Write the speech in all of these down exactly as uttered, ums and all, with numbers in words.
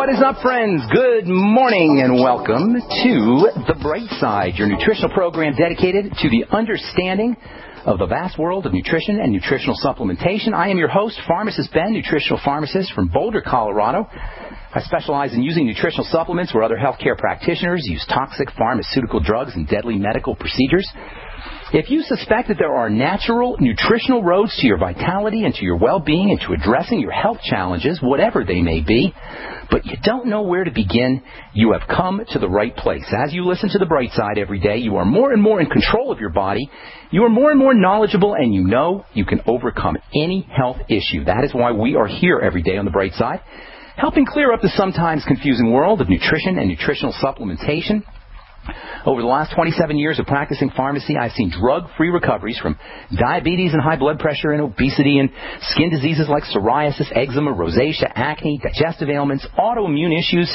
What is up, friends? Good morning and welcome to The Bright Side, your nutritional program dedicated to the understanding of the vast world of nutrition and nutritional supplementation. I am your host, Pharmacist Ben, nutritional pharmacist from Boulder, Colorado. I specialize in using nutritional supplements where other healthcare practitioners use toxic pharmaceutical drugs and deadly medical procedures. If you suspect that there are natural nutritional roads to your vitality and to your well-being and to addressing your health challenges, whatever they may be, but you don't know where to begin, you have come to the right place. As you listen to The Bright Side every day, you are more and more in control of your body. You are more and more knowledgeable, and you know you can overcome any health issue. That is why we are here every day on The Bright Side, helping clear up the sometimes confusing world of nutrition and nutritional supplementation. Over the last twenty-seven years of practicing pharmacy, I've seen drug-free recoveries from diabetes and high blood pressure and obesity and skin diseases like psoriasis, eczema, rosacea, acne, digestive ailments, autoimmune issues.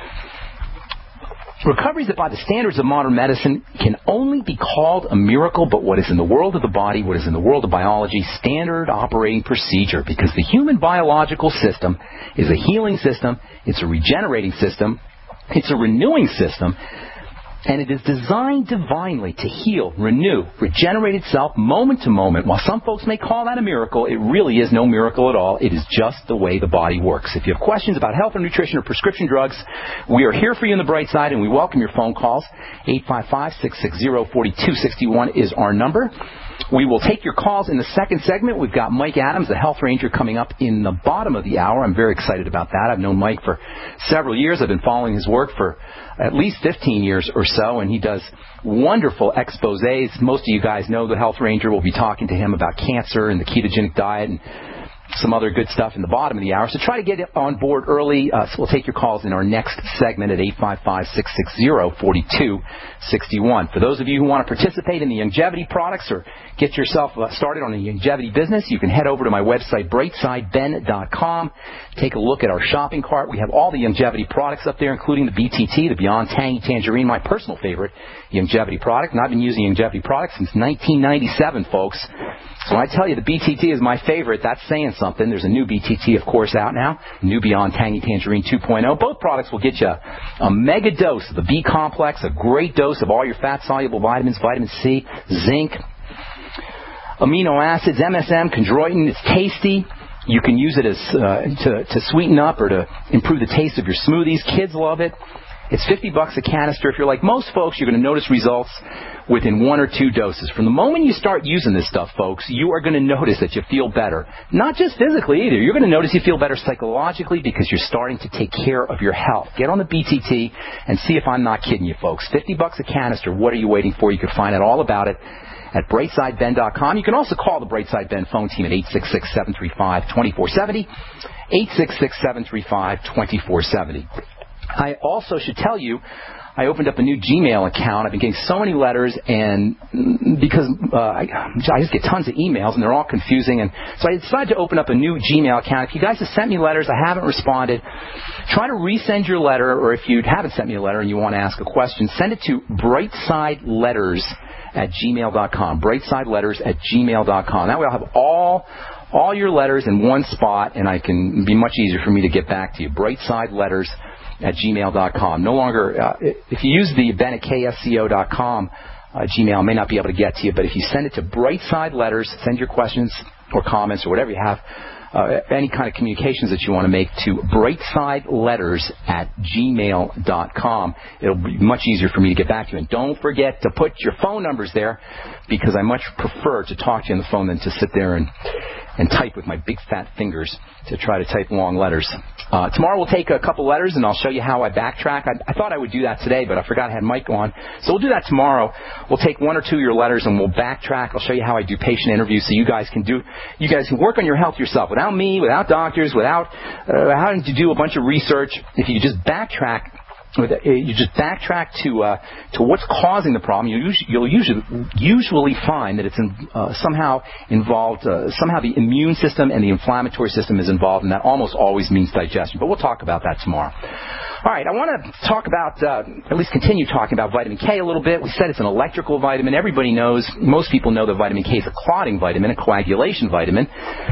Recoveries that by the standards of modern medicine can only be called a miracle, but what is in the world of the body, what is in the world of biology, standard operating procedure, because the human biological system is a healing system, it's a regenerating system, it's a renewing system, and it is designed divinely to heal, renew, regenerate itself moment to moment. While some folks may call that a miracle, it really is no miracle at all. It is just the way the body works. If you have questions about health or nutrition or prescription drugs, we are here for you on The Bright Side, and we welcome your phone calls. eight five five, six six zero, four two six one is our number. We will take your calls in the second segment. We've got Mike Adams, the Health Ranger, coming up in the bottom of the hour. I'm very excited about that. I've known Mike for several years. I've been following his work for at least fifteen years or so, and he does wonderful exposés. Most of you guys know the Health Ranger. We'll be talking to him about cancer and the ketogenic diet and some other good stuff in the bottom of the hour. So try to get on board early. Uh, so we'll take your calls in our next segment at eight five five, six six zero, four two six one. For those of you who want to participate in the longevity products or get yourself uh, started on a longevity business, you can head over to my website, bright side ben dot com. Take a look at our shopping cart. We have all the longevity products up there, including the B T T, the Beyond Tangy Tangerine, my personal favorite longevity product. And I've been using longevity products since nineteen ninety-seven, folks. So when I tell you the B T T is my favorite, that's saying something. There's a new B T T, of course, out now, new Beyond Tangy Tangerine two point oh. Both products will get you a mega dose of the B complex, a great dose of all your fat-soluble vitamins, vitamin C, zinc, amino acids, M S M, chondroitin. It's tasty. You can use it as uh, to, to sweeten up or to improve the taste of your smoothies. Kids love it. It's fifty bucks a canister. If you're like most folks, you're going to notice results within one or two doses. From the moment you start using this stuff, folks, you are going to notice that you feel better. Not just physically either. You're going to notice you feel better psychologically because you're starting to take care of your health. Get on the B T T and see if I'm not kidding you, folks. fifty bucks a canister. What are you waiting for? You can find out all about it at bright side ben dot com. You can also call the Brightside Ben phone team at eight six six, seven three five, two four seven zero, eight six six, seven three five, two four seven zero. I also should tell you, I opened up a new Gmail account. I've been getting so many letters, and because uh, I, I just get tons of emails, and they're all confusing, and so I decided to open up a new Gmail account. If you guys have sent me letters, I haven't responded, try to resend your letter, or if you haven't sent me a letter and you want to ask a question, send it to brightsidelletters at gmail dot com, brightsidelletters at gmail dot com. That way I'll have all all your letters in one spot, and I can it'll be much easier for me to get back to you. brightsidelletters at gmail dot com. No longer, uh, if you use the ben at k s c o dot com uh, Gmail, I may not be able to get to you, but if you send it to Brightside Letters, send your questions or comments or whatever you have, uh, any kind of communications that you want to make to brightsidelletters at gmail dot com. It'll be much easier for me to get back to you. And don't forget to put your phone numbers there, because I much prefer to talk to you on the phone than to sit there and and type with my big fat fingers to try to type long letters. Uh, tomorrow we'll take a couple letters, and I'll show you how I backtrack. I, I thought I would do that today, but I forgot I had Mike on. So we'll do that tomorrow. We'll take one or two of your letters, and we'll backtrack. I'll show you how I do patient interviews, so you guys can do, you guys can work on your health yourself without me, without doctors, without uh, having to do a bunch of research. If you just backtrack, you just backtrack to uh, to what's causing the problem, you'll usually, you'll usually usually find that it's in, uh, somehow involved, uh, somehow the immune system and the inflammatory system is involved, and that almost always means digestion. But we'll talk about that tomorrow. All right, I want to talk about, uh, at least continue talking about vitamin K a little bit. We said it's an electrical vitamin. Everybody knows, most people know that vitamin K is a clotting vitamin, a coagulation vitamin.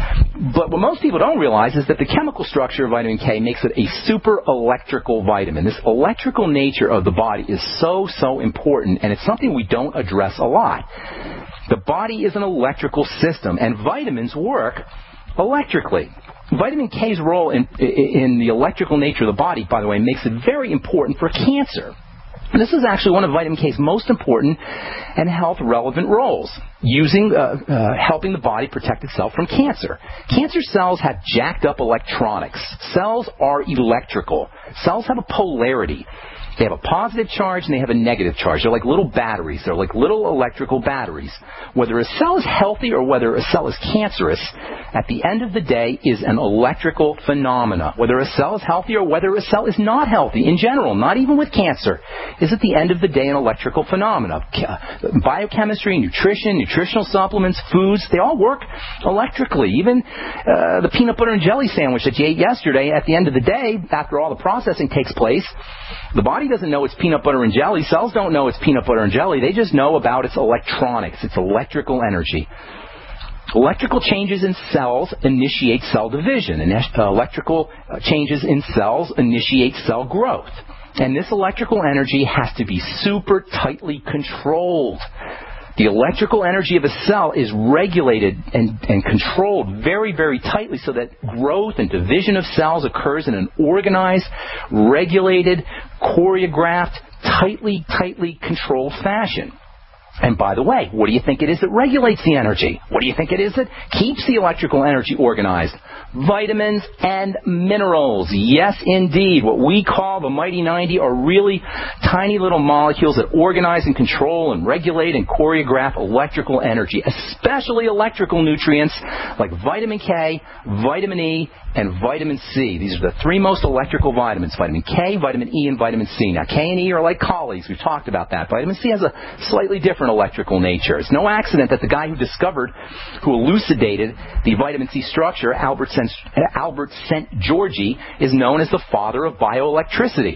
But what most people don't realize is that the chemical structure of vitamin K makes it a super electrical vitamin. This electrical nature of the body is so, so important, and it's something we don't address a lot. The body is an electrical system, and vitamins work electrically. Vitamin K's role in, in the electrical nature of the body, by the way, makes it very important for cancer. And this is actually one of vitamin K's most important and health-relevant roles, using, uh, uh, helping the body protect itself from cancer. Cancer cells have jacked up electronics. Cells are electrical. Cells have a polarity. They have a positive charge and they have a negative charge. They're like little batteries. They're like little electrical batteries. Whether a cell is healthy or whether a cell is cancerous, at the end of the day is an electrical phenomena. Whether a cell is healthy or whether a cell is not healthy, in general, not even with cancer, is at the end of the day an electrical phenomena. Biochemistry, nutrition, nutritional supplements, foods, they all work electrically. Even uh, the peanut butter and jelly sandwich that you ate yesterday, at the end of the day, after all the processing takes place, the body doesn't know it's peanut butter and jelly. Cells don't know it's peanut butter and jelly. They just know about its electronics, its electrical energy. Electrical changes in cells initiate cell division, and uh, electrical changes in cells initiate cell growth. And this electrical energy has to be super tightly controlled. The electrical energy of a cell is regulated and, and controlled very, very tightly so that growth and division of cells occurs in an organized, regulated, choreographed, tightly, tightly controlled fashion. And by the way, what do you think it is that regulates the energy? What do you think it is that keeps the electrical energy organized? Vitamins and minerals. Yes, indeed. What we call the Mighty ninety are really tiny little molecules that organize and control and regulate and choreograph electrical energy, especially electrical nutrients like vitamin K, vitamin E, and vitamin C. These are the three most electrical vitamins, vitamin K, vitamin E, and vitamin C. Now, K and E are like colleagues. We've talked about that. Vitamin C has a slightly different electrical nature. It's no accident that the guy who discovered, who elucidated the vitamin C structure, Albert Albert Szent-Györgyi, is known as the father of bioelectricity.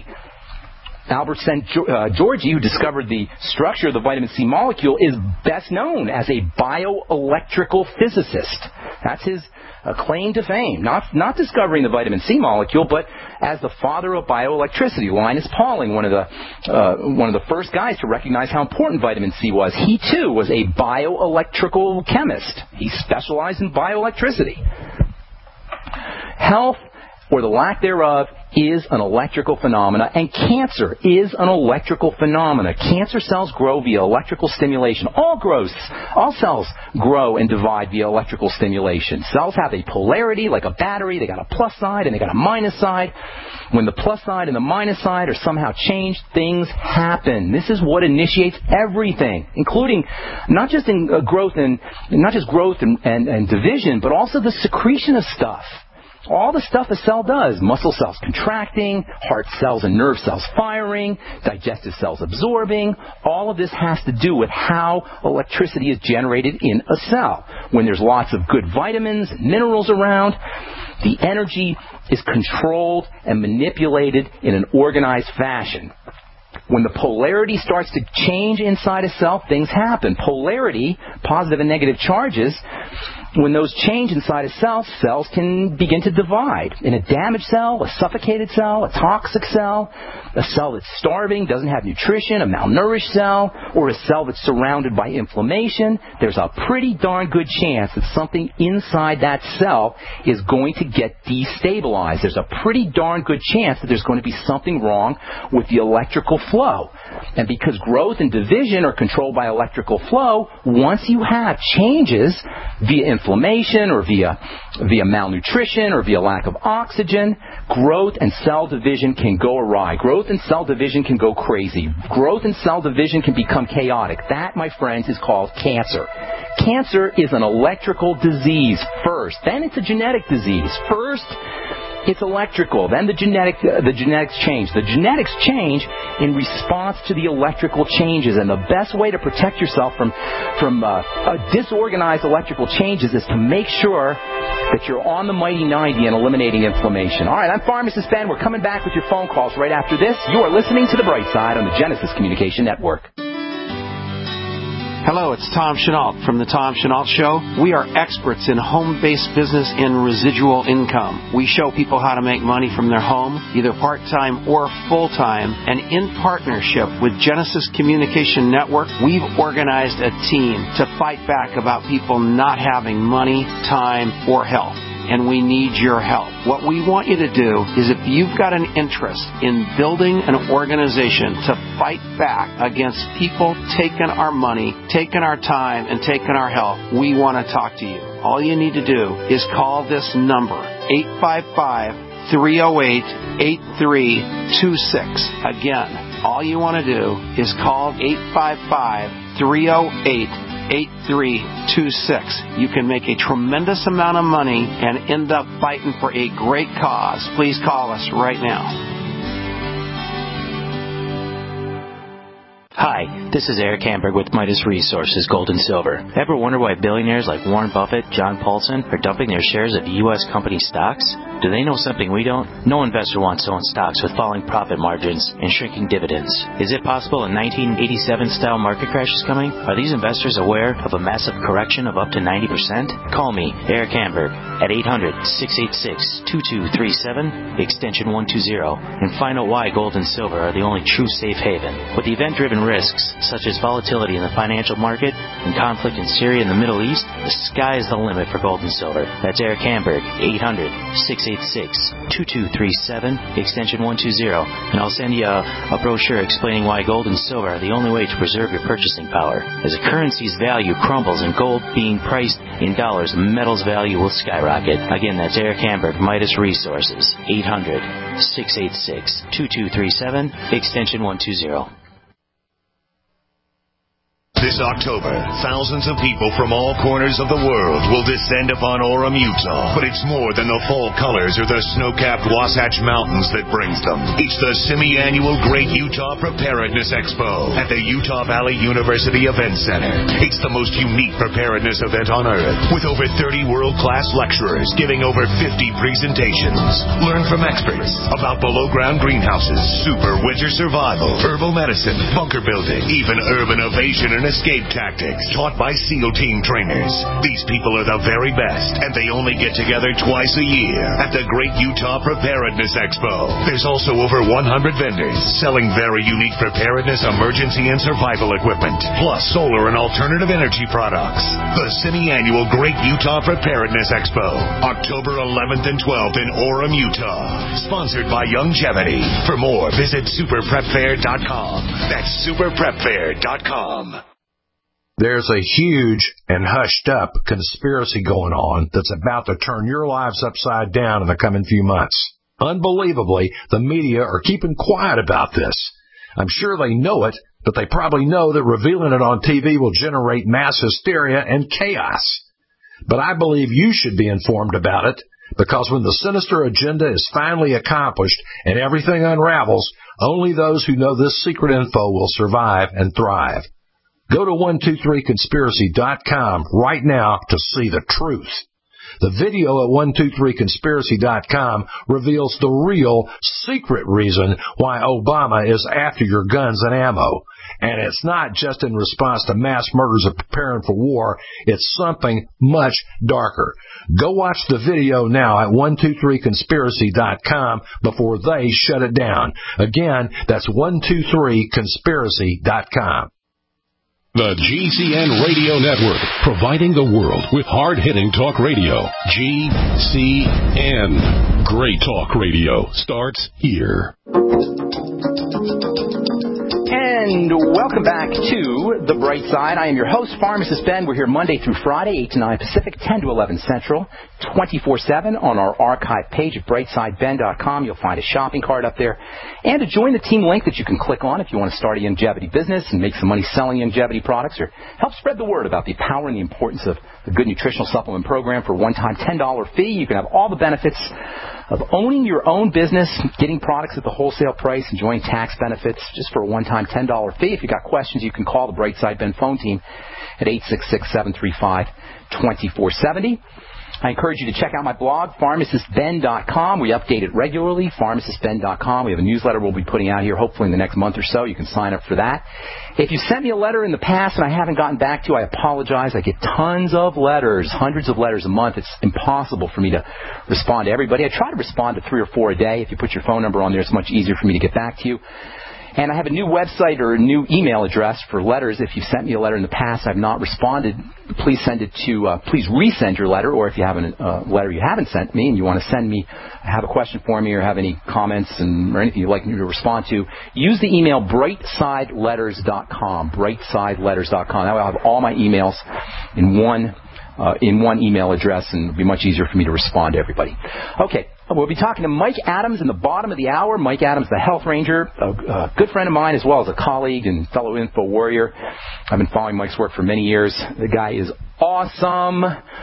Albert Szent-Györgyi, who discovered the structure of the vitamin C molecule, is best known as a bioelectrical physicist. That's his uh, claim to fame. Not, not discovering the vitamin C molecule, but as the father of bioelectricity. Linus Pauling, one of the uh, one of the first guys to recognize how important vitamin C was. He too was a bioelectrical chemist. He specialized in bioelectricity. Health, or the lack thereof, is an electrical phenomena, and cancer is an electrical phenomena. Cancer cells grow via electrical stimulation. All growths, all cells grow and divide via electrical stimulation. Cells have a polarity, like a battery. They got a plus side and they got a minus side. When the plus side and the minus side are somehow changed, things happen. This is what initiates everything, including not just in uh, growth and not just growth and, and, and division, but also the secretion of stuff. All the stuff a cell does, muscle cells contracting, heart cells and nerve cells firing, digestive cells absorbing, all of this has to do with how electricity is generated in a cell. When there's lots of good vitamins and minerals around, the energy is controlled and manipulated in an organized fashion. When the polarity starts to change inside a cell, things happen. Polarity, positive and negative charges, when those change inside a cell, cells can begin to divide. In a damaged cell, a suffocated cell, a toxic cell, a cell that's starving, doesn't have nutrition, a malnourished cell, or a cell that's surrounded by inflammation, there's a pretty darn good chance that something inside that cell is going to get destabilized. There's a pretty darn good chance that there's going to be something wrong with the electrical flow. And because growth and division are controlled by electrical flow, once you have changes via inflammation or via via malnutrition or via lack of oxygen, growth and cell division can go awry. Growth and cell division can go crazy. Growth and cell division can become chaotic. That, my friends, is called cancer. Cancer is an electrical disease first. Then it's a genetic disease. First, it's electrical. Then the genetic, uh, the genetics change. The genetics change in response to the electrical changes. And the best way to protect yourself from, from uh, uh, disorganized electrical changes is to make sure that you're on the Mighty ninety and eliminating inflammation. All right, I'm Pharmacist Ben. We're coming back with your phone calls right after this. You are listening to The Bright Side on the Genesis Communication Network. Hello, it's Tom Chenault from The Tom Chenault Show. We are experts in home-based business and residual income. We show people how to make money from their home, either part-time or full-time, and in partnership with Genesis Communication Network, we've organized a team to fight back about people not having money, time, or health. And we need your help. What we want you to do is if you've got an interest in building an organization to fight back against people taking our money, taking our time, and taking our health, we want to talk to you. All you need to do is call this number, eight five five, three oh eight, eight three two six. Again, all you want to do is call eight five five, three oh eight, eight three two six. You can make a tremendous amount of money and end up fighting for a great cause. Please call us right now. Hi, this is Eric Hamburg with Midas Resources Gold and Silver. Ever wonder why billionaires like Warren Buffett, John Paulson are dumping their shares of U S company stocks? Do they know something we don't? No investor wants to own stocks with falling profit margins and shrinking dividends. Is it possible a nineteen eighty-seven style market crash is coming? Are these investors aware of a massive correction of up to ninety percent? Call me, Eric Hamburg, at eight hundred, six eight six, two two three seven, extension one two zero, and find out why gold and silver are the only true safe haven. With event-driven risks, such as volatility in the financial market and conflict in Syria and the Middle East, the sky is the limit for gold and silver. That's Eric Hamburg, eight hundred, six eight six, two two three seven, extension one two zero, and I'll send you a, a brochure explaining why gold and silver are the only way to preserve your purchasing power. As a currency's value crumbles and gold being priced in dollars, metal's value will skyrocket. Again, that's Eric Hamburg, Midas Resources, eight hundred, six eight six, two two three seven, extension one two zero. This October, thousands of people from all corners of the world will descend upon Orem, Utah. But it's more than the fall colors or the snow-capped Wasatch Mountains that brings them. It's the semi-annual Great Utah Preparedness Expo at the Utah Valley University Event Center. It's the most unique preparedness event on earth, with over thirty world-class lecturers giving over fifty presentations. Learn from experts about below-ground greenhouses, super winter survival, herbal medicine, bunker building, even urban evasion and escape tactics taught by SEAL team trainers. These people are the very best, and they only get together twice a year at the Great Utah Preparedness Expo. There's also over one hundred vendors selling very unique preparedness, emergency, and survival equipment, plus solar and alternative energy products. The semi-annual Great Utah Preparedness Expo, October eleventh and twelfth in Orem, Utah. Sponsored by Youngevity. For more, visit super prep fair dot com. That's super prep fair dot com. There's a huge and hushed-up conspiracy going on that's about to turn your lives upside down in the coming few months. Unbelievably, the media are keeping quiet about this. I'm sure they know it, but they probably know that revealing it on T V will generate mass hysteria and chaos. But I believe you should be informed about it, because when the sinister agenda is finally accomplished and everything unravels, only those who know this secret info will survive and thrive. Go to one two three conspiracy dot com right now to see the truth. The video at one two three conspiracy dot com reveals the real, secret reason why Obama is after your guns and ammo. And it's not just in response to mass murders of preparing for war. It's something much darker. Go watch the video now at one two three conspiracy dot com before they shut it down. Again, that's one two three conspiracy dot com. The G C N Radio Network, providing the world with hard-hitting talk radio. G C N. Great talk radio starts here. And welcome back to The Bright Side. I am your host, Pharmacist Ben. We're here Monday through Friday, eight to nine Pacific, ten to eleven Central, twenty-four seven on our archive page at bright side ben dot com. You'll find a shopping cart up there. And to join the team link that you can click on if you want to start a longevity business and make some money selling longevity products, or help spread the word about the power and the importance of a good nutritional supplement program for a one-time ten dollars fee. You can have all the benefits of owning your own business, getting products at the wholesale price, enjoying tax benefits just for a one-time ten dollars fee. If you've got questions, you can call the Brightside Ben phone team at eight six six, seven three five, two four seven zero. I encourage you to check out my blog, pharmacist ben dot com. We update it regularly, pharmacist ben dot com. We have a newsletter we'll be putting out here hopefully in the next month or so. You can sign up for that. If you sent me a letter in the past and I haven't gotten back to you, I apologize. I get tons of letters, hundreds of letters a month. It's impossible for me to respond to everybody. I try to respond to three or four a day. If you put your phone number on there, it's much easier for me to get back to you. And I have a new website or a new email address for letters. If you sent me a letter in the past, I've not responded, please send it to, uh, please resend your letter. Or if you have a uh, letter you haven't sent me and you want to send me, have a question for me or have any comments and or anything you'd like me to respond to, use the email brightside letters dot com, brightside letters dot com. That way I'll have all my emails in one Uh, in one email address, and it'll be much easier for me to respond to everybody. Okay, we'll be talking to Mike Adams in the bottom of the hour. Mike Adams, the health ranger, a, a good friend of mine as well as a colleague and fellow info warrior. I've been following Mike's work for many years. The guy is awesome.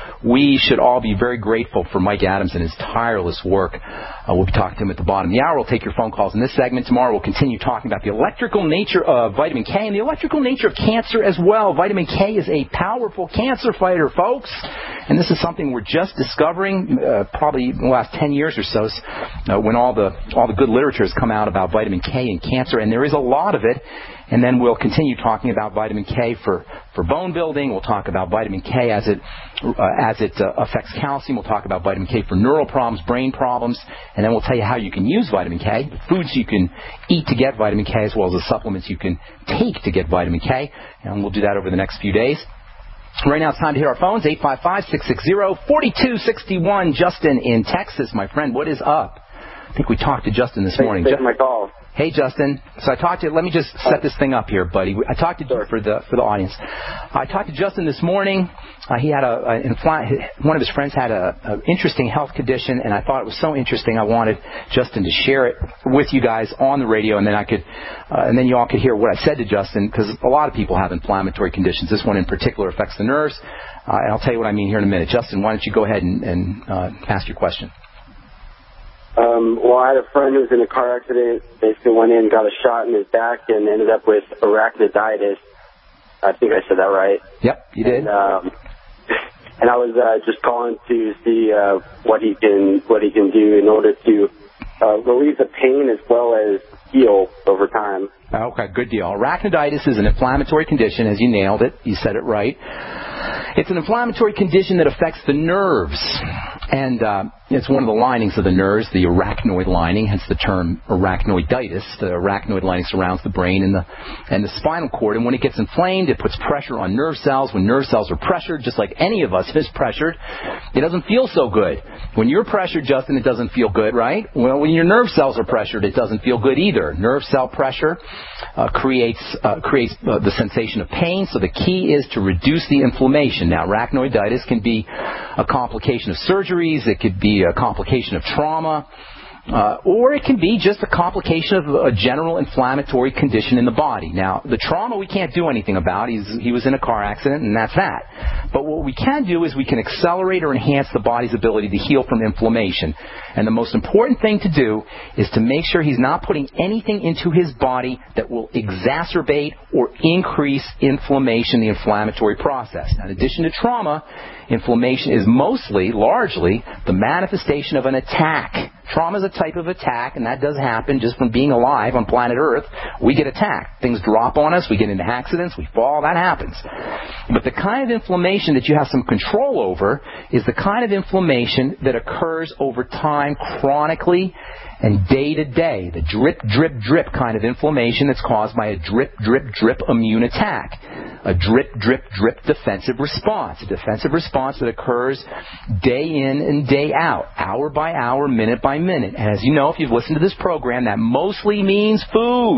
We should all be very grateful for Mike Adams and his tireless work. Uh, we'll be talking to him at the bottom of the hour. We'll take your phone calls in this segment. Tomorrow we'll continue talking about the electrical nature of vitamin K and the electrical nature of cancer as well. Vitamin K is a powerful cancer fighter, folks. And this is something we're just discovering uh, probably in the last ten years or so uh, when all the all the good literature has come out about vitamin K and cancer. And there is a lot of it. And then we'll continue talking about vitamin K for, for bone building. We'll talk about vitamin K as it uh, as it uh, affects calcium. We'll talk about vitamin K for neural problems, brain problems. And then we'll tell you how you can use vitamin K, the foods you can eat to get vitamin K, as well as the supplements you can take to get vitamin K. And we'll do that over the next few days. Right now it's time to hit our phones, eight five five, six six zero, four two six one. Justin in Texas, my friend, what is up? I think we talked to Justin this morning. Thanks for taking my call. Hey, Justin. So I talked to, let me just set this thing up here, buddy. I talked to, sure. for the, for the audience. I talked to Justin this morning. Uh, he had a, a infl- one of his friends had a, a interesting health condition, and I thought it was so interesting I wanted Justin to share it with you guys on the radio, and then I could, uh, and then you all could hear what I said to Justin, because a lot of people have inflammatory conditions. This one in particular affects the nerves, uh, and I'll tell you what I mean here in a minute. Justin, why don't you go ahead and, and uh, ask your question? Um, well, I had a friend who was in a car accident, basically went in, got a shot in his back, and ended up with arachniditis. I think I said that right. Yep, you did. And, um, and I was uh, just calling to see uh, what he can what he can do in order to uh, relieve the pain as well as heal over time. Okay, good deal. Arachniditis is an inflammatory condition, as you nailed it. You said it right. It's an inflammatory condition that affects the nerves. And uh, it's one of the linings of the nerves, the arachnoid lining, hence the term arachnoiditis. The arachnoid lining surrounds the brain and the and the spinal cord. And when it gets inflamed, it puts pressure on nerve cells. When nerve cells are pressured, just like any of us is pressured, it doesn't feel so good. When you're pressured, Justin, it doesn't feel good, right? Well, when your nerve cells are pressured, it doesn't feel good either. Nerve cell pressure uh, creates uh, creates uh, the sensation of pain. So the key is to reduce the inflammation. Now, arachnoiditis can be a complication of surgeries. It could be a complication of trauma. Uh, or it can be just a complication of a general inflammatory condition in the body. Now, the trauma we can't do anything about. He's, he was in a car accident, and that's that. But what we can do is we can accelerate or enhance the body's ability to heal from inflammation. And the most important thing to do is to make sure he's not putting anything into his body that will exacerbate or increase inflammation, the inflammatory process. Now, in addition to trauma, inflammation is mostly, largely, the manifestation of an attack. Trauma is a type of attack, and that does happen just from being alive on planet Earth. We get attacked. Things drop on us. We get into accidents. We fall. That happens. But the kind of inflammation that you have some control over is the kind of inflammation that occurs over time chronically and day to day. The drip, drip, drip kind of inflammation that's caused by a drip, drip, drip immune attack. A drip, drip, drip defensive response. A defensive response that occurs day in and day out, hour by hour, minute by minute. And as you know, if you've listened to this program, that mostly means food.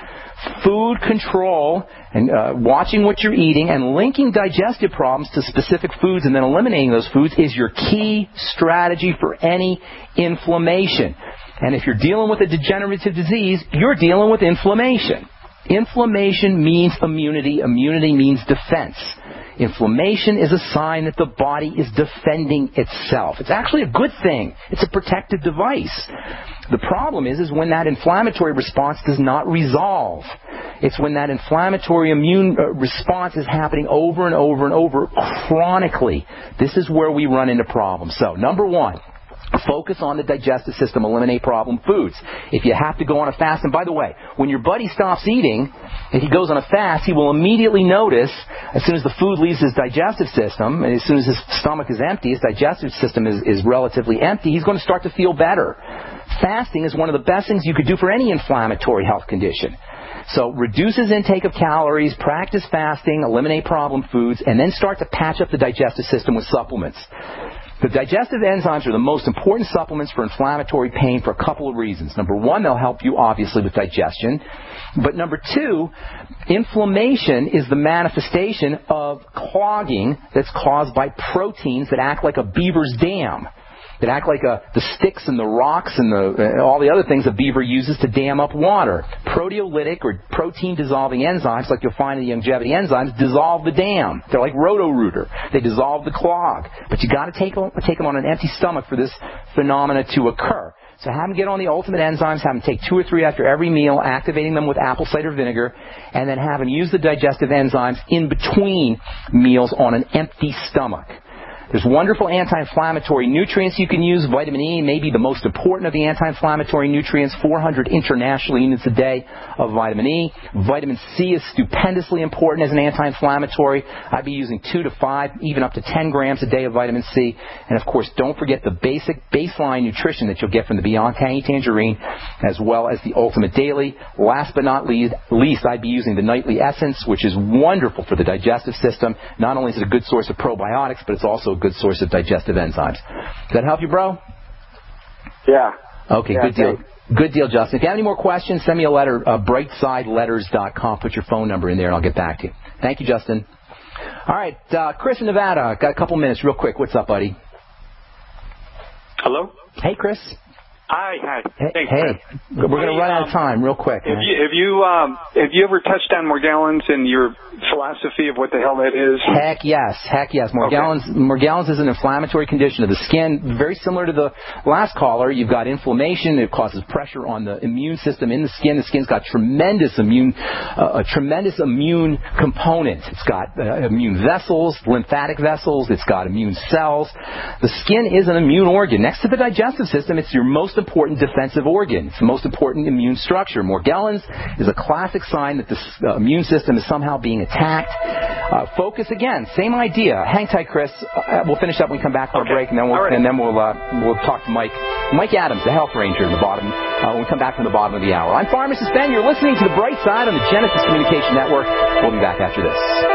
Food control and uh, watching what you're eating and linking digestive problems to specific foods and then eliminating those foods is your key strategy for any inflammation. And if you're dealing with a degenerative disease, you're dealing with inflammation. Inflammation means immunity. Immunity means defense. Inflammation is a sign that the body is defending itself. It's actually a good thing. It's a protective device. The problem is, is when that inflammatory response does not resolve. It's when that inflammatory immune response is happening over and over and over chronically. This is where we run into problems. So, number one, focus on the digestive system, eliminate problem foods. If you have to go on a fast, and by the way, when your buddy stops eating, if he goes on a fast, he will immediately notice, as soon as the food leaves his digestive system, and as soon as his stomach is empty, his digestive system is, is relatively empty, he's going to start to feel better. Fasting is one of the best things you could do for any inflammatory health condition. So reduce his intake of calories, practice fasting, eliminate problem foods, and then start to patch up the digestive system with supplements. The digestive enzymes are the most important supplements for inflammatory pain for a couple of reasons. Number one, they'll help you, obviously, with digestion. But number two, inflammation is the manifestation of clogging that's caused by proteins that act like a beaver's dam. That act like a, the sticks and the rocks and the, uh, all the other things a beaver uses to dam up water. Proteolytic or protein-dissolving enzymes, like you'll find in the longevity enzymes, dissolve the dam. They're like Roto-Rooter. They dissolve the clog. But you got to take, take them on an empty stomach for this phenomena to occur. So have them get on the ultimate enzymes, have them take two or three after every meal, activating them with apple cider vinegar, and then have them use the digestive enzymes in between meals on an empty stomach. There's wonderful anti-inflammatory nutrients you can use. Vitamin E may be the most important of the anti-inflammatory nutrients, four hundred international units a day of vitamin E. Vitamin C is stupendously important as an anti-inflammatory. I'd be using two to five, even up to ten grams a day of vitamin C. And, of course, don't forget the basic baseline nutrition that you'll get from the Beyond Tangy Tangerine, as well as the Ultimate Daily. Last but not least, least, I'd be using the Nightly Essence, which is wonderful for the digestive system. Not only is it a good source of probiotics, but it's also a good source of digestive enzymes. Does that help you, bro? Yeah. Okay, yeah, good deal. Thanks. Good deal, Justin. If you have any more questions, send me a letter, uh, brightside letters dot com. Put your phone number in there, and I'll get back to you. Thank you, Justin. All right, uh, Chris in Nevada. Got a couple minutes real quick. What's up, buddy? Hello? Hey, Chris. Hi, hi. Hey, Thanks, hey. man. We're going to run out of time real quick. Have you, have you, um, have you ever touched on Morgellons and your philosophy of what the hell that is? Heck yes, heck yes. Morgellons, okay. Morgellons is an inflammatory condition of the skin, very similar to the last caller. You've got inflammation. It causes pressure on the immune system in the skin. The skin's got tremendous immune, uh, a tremendous immune component. It's got uh, immune vessels, lymphatic vessels. It's got immune cells. The skin is an immune organ. Next to the digestive system, it's your most important defensive organ. It's the most important immune structure. Morgellons is a classic sign that the uh, immune system is somehow being attacked. Uh, focus again, same idea. Hang tight, Chris. Uh, we'll finish up when we come back for okay. a break, and then we'll right. and then we'll uh, we'll talk to Mike Mike Adams, the health ranger, in the bottom. Uh, when we come back from the bottom of the hour. I'm Pharmacist Ben. You're listening to The Bright Side on the Genesis Communication Network. We'll be back after this.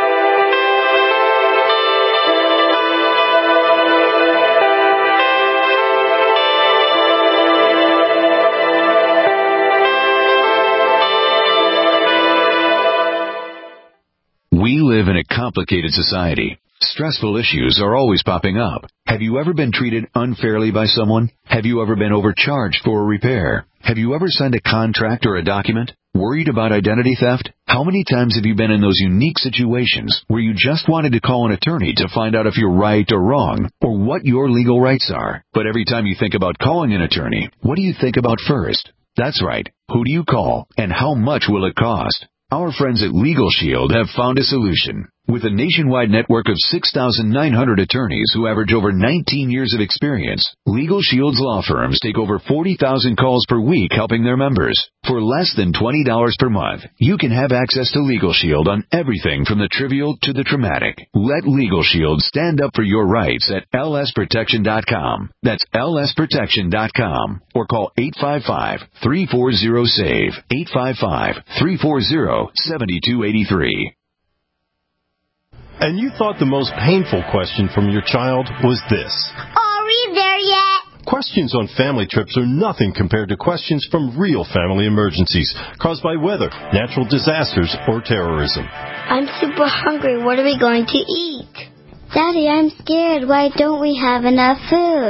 We live in a complicated society. Stressful issues are always popping up. Have you ever been treated unfairly by someone? Have you ever been overcharged for a repair? Have you ever signed a contract or a document? Worried about identity theft? How many times have you been in those unique situations where you just wanted to call an attorney to find out if you're right or wrong, or what your legal rights are? But every time you think about calling an attorney, what do you think about first? That's right. Who do you call, and how much will it cost? Our friends at Legal Shield have found a solution. With a nationwide network of six thousand nine hundred attorneys who average over nineteen years of experience, Legal Shield's law firms take over forty thousand calls per week helping their members. For less than twenty dollars per month, you can have access to Legal Shield on everything from the trivial to the traumatic. Let Legal Shield stand up for your rights at L S protection dot com. That's L S protection dot com. Or call eight five five, three four zero, SAVE, eight five five, three four zero, seven two eight three. And you thought the most painful question from your child was this. Are we there yet? Questions on family trips are nothing compared to questions from real family emergencies caused by weather, natural disasters, or terrorism. I'm super hungry. What are we going to eat? Daddy, I'm scared. Why don't we have enough food?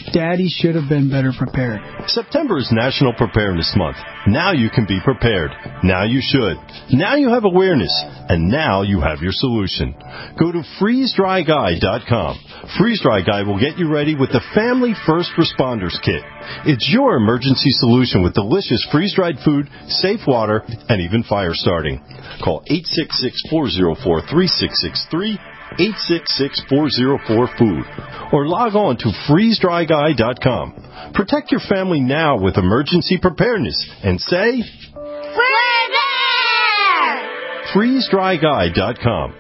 Daddy should have been better prepared. September is National Preparedness Month. Now you can be prepared. Now you should. Now you have awareness. And now you have your solution. Go to freeze dry guy dot com. Freeze Dry Guy will get you ready with the Family First Responders Kit. It's your emergency solution with delicious freeze-dried food, safe water, and even fire starting. Call eight six six, four zero four, three six six three, eight six six, four zero four, food, or log on to freeze dry guy dot com. Protect your family now with emergency preparedness and say, We're there! freeze dry guy dot com.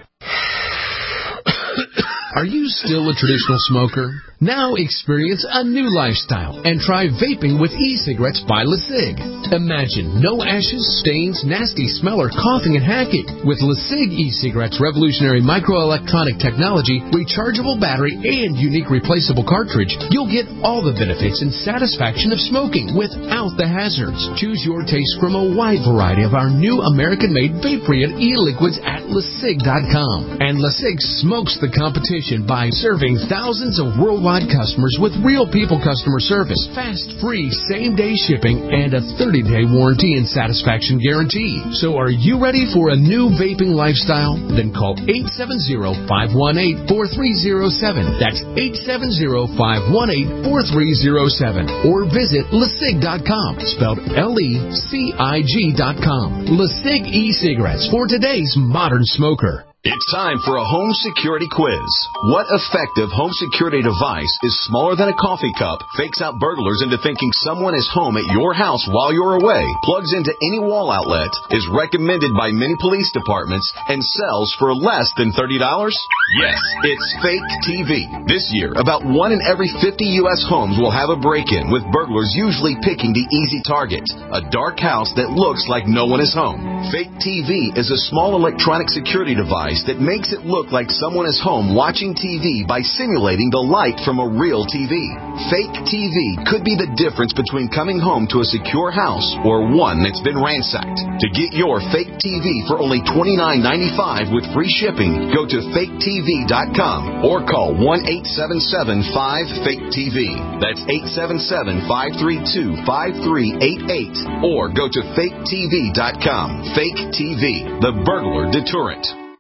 Are you still a traditional smoker? Now experience a new lifestyle and try vaping with e-cigarettes by LeSig. Imagine no ashes, stains, nasty smell, or coughing and hacking. With LeSig e-cigarettes' revolutionary microelectronic technology, rechargeable battery, and unique replaceable cartridge, you'll get all the benefits and satisfaction of smoking without the hazards. Choose your taste from a wide variety of our new American-made vape-free e-liquids at LeSig dot com. And LeSig smokes the competition by serving thousands of worldwide customers with real people customer service, fast, free, same-day shipping, and a thirty-day warranty and satisfaction guarantee. So are you ready for a new vaping lifestyle? Then call eight seven zero, five one eight, four three zero seven. That's eight seven zero, five one eight, four three zero seven. Or visit LeSig dot com, spelled L E C I G dot com. LeSig e-cigarettes for today's modern smoker. It's time for a home security quiz. What effective home security device is smaller than a coffee cup, fakes out burglars into thinking someone is home at your house while you're away, plugs into any wall outlet, is recommended by many police departments, and sells for less than thirty dollars? Yes, it's Fake T V. This year, about one in every fifty U S homes will have a break-in, with burglars usually picking the easy target, a dark house that looks like no one is home. Fake T V is a small electronic security device that makes it look like someone is home watching T V by simulating the light from a real T V. Fake T V could be the difference between coming home to a secure house or one that's been ransacked. To get your fake T V for only twenty-nine ninety-five with free shipping, go to fake T V dot com or call one eight seven seven, five, fake T V. That's eight seven seven, five three two, five three eight eight. Or go to fake T V dot com. Fake T V, the burglar deterrent.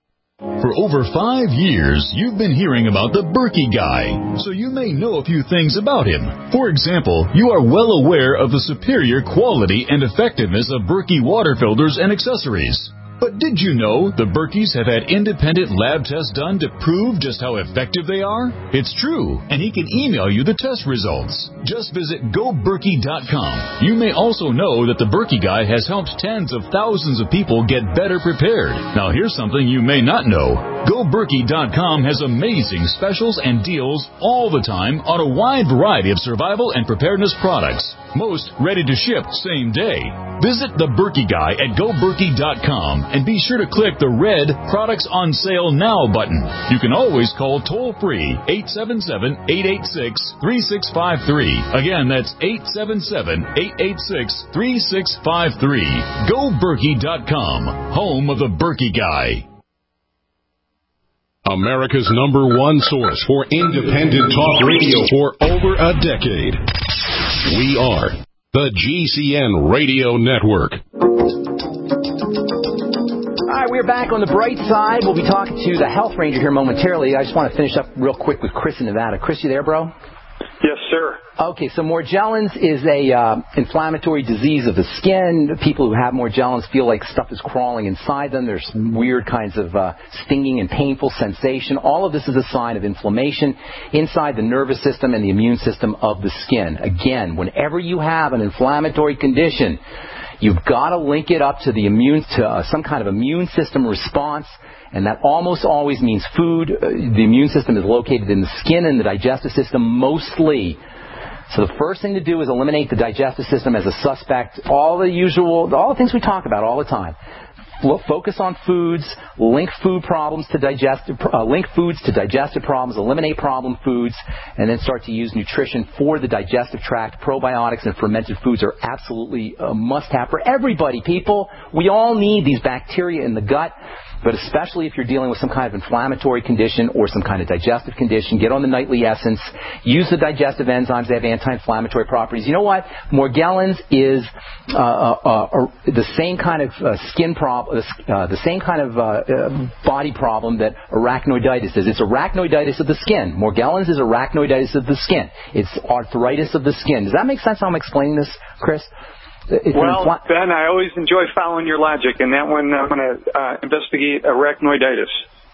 For over five years, you've been hearing about the Berkey Guy, so you may know a few things about him. For example, you are well aware of the superior quality and effectiveness of Berkey water filters and accessories. But did you know the Berkeys have had independent lab tests done to prove just how effective they are? It's true, and he can email you the test results. Just visit go berkey dot com. You may also know that the Berkey Guy has helped tens of thousands of people get better prepared. Now here's something you may not know. go berkey dot com has amazing specials and deals all the time on a wide variety of survival and preparedness products. Most ready to ship same day. Visit the Berkey Guy at go berkey dot com and be sure to click the red Products on Sale Now button. You can always call toll-free eight seven seven, eight eight six, three six five three. Again, that's eight seven seven, eight eight six, three six five three. go berkey dot com, home of the Berkey Guy. America's number one source for independent talk radio for over a decade. We are the G C N Radio Network. All right, we're back on the bright side. We'll be talking to the health ranger here momentarily. I just want to finish up real quick with Chris in Nevada. Chris, you there, bro? Yes, sir. Okay, so Morgellons is a uh, inflammatory disease of the skin. People who have Morgellons feel like stuff is crawling inside them. There's weird kinds of uh, stinging and painful sensation. All of this is a sign of inflammation inside the nervous system and the immune system of the skin. Again, whenever you have an inflammatory condition, you've got to link it up to the immune, to uh, some kind of immune system response. And that almost always means food. Uh, the immune system is located in the skin and the digestive system mostly. So the first thing to do is eliminate the digestive system as a suspect. All the usual, all the things we talk about all the time. Focus on foods, link food problems to digestive, uh, link foods to digestive problems, eliminate problem foods, and then start to use nutrition for the digestive tract. Probiotics and fermented foods are absolutely a must-have for everybody, people. We all need these bacteria in the gut. but especially if you're dealing with some kind of inflammatory condition or some kind of digestive condition, get on the Nightly Essence. Use the digestive enzymes. They have anti-inflammatory properties. You know what? Morgellons is uh, uh, uh, the same kind of uh, skin problem, uh, the same kind of uh, uh, body problem that arachnoiditis is. It's arachnoiditis of the skin. Morgellons is arachnoiditis of the skin. It's arthritis of the skin. Does that make sense how I'm explaining this, Chris? It's well, infl- Ben, I always enjoy following your logic, and that one I'm going to uh, investigate arachnoiditis.